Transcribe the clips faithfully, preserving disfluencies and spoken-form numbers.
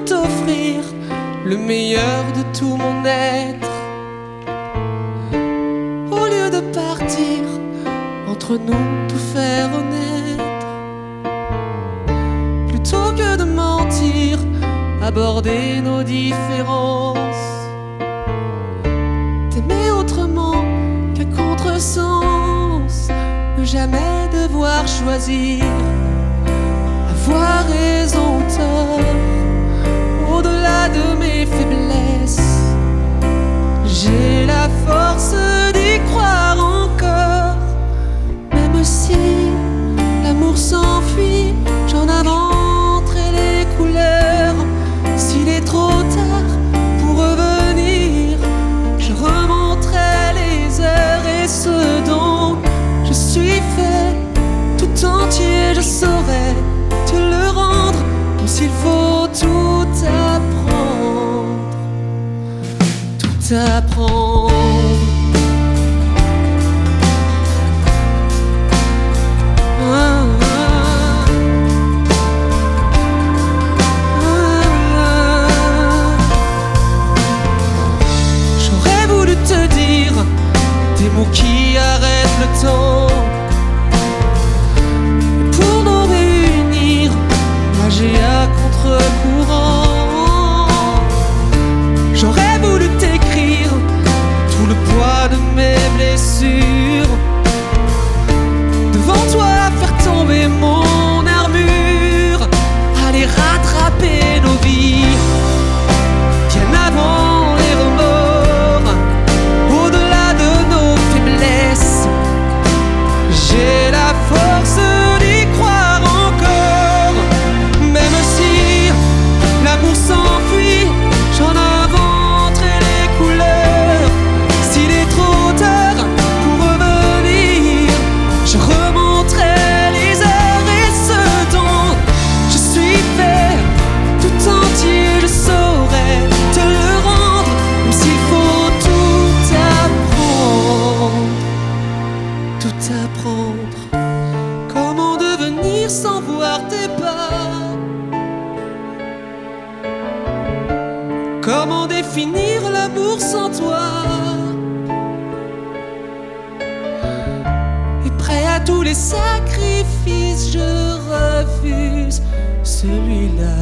t'offrir le meilleur de tout mon être. Au lieu de partir, entre nous tout faire honnête. Plutôt que de mentir, aborder nos différences. T'aimer autrement qu'à contresens, ne jamais devoir choisir, avoir raison ou tort. Au-delà de mes faiblesses, j'ai la force d'y croire encore. Même si l'amour s'enfuit, j'en inventerai les couleurs. S'il est trop tard pour revenir, je remonterai les heures. Et ce dont je suis fait tout entier, je saurai te le rendre, même s'il faut tout apprendre, tout apprendre. Ah, ah, ah. J'aurais voulu te dire des mots qui arrêtent le temps. Pour nous réunir, nager à contre-courant. J'aurais voulu t'écrire tout le poids de mes blessures. Devant toi, faire tomber mon armure. Aller rattraper nos vies bien avant les remords. Au-delà de nos faiblesses, j'ai la force d'y croire encore. Même si l'amour s'enfuit, j'en inventerai les couleurs. S'il est trop tard pour revenir, je remonterai les heures. Et ce dont je suis fait tout entier, je saurai te le rendre, même s'il faut tout apprendre, tout apprendre. Comment devenir sans voir tes pas? Comment définir l'amour sans toi? Et prêt à tous les sacrifices, je refuse celui-là.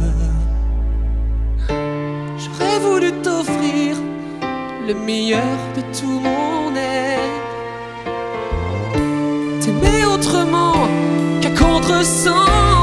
J'aurais voulu t'offrir le meilleur de tout mon être. T'aimer autrement qu'à contresens,